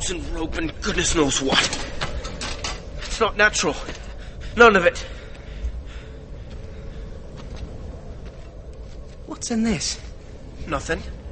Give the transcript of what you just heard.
ropes and rope and goodness knows what. It's not natural. None of it. What's in this? Nothing.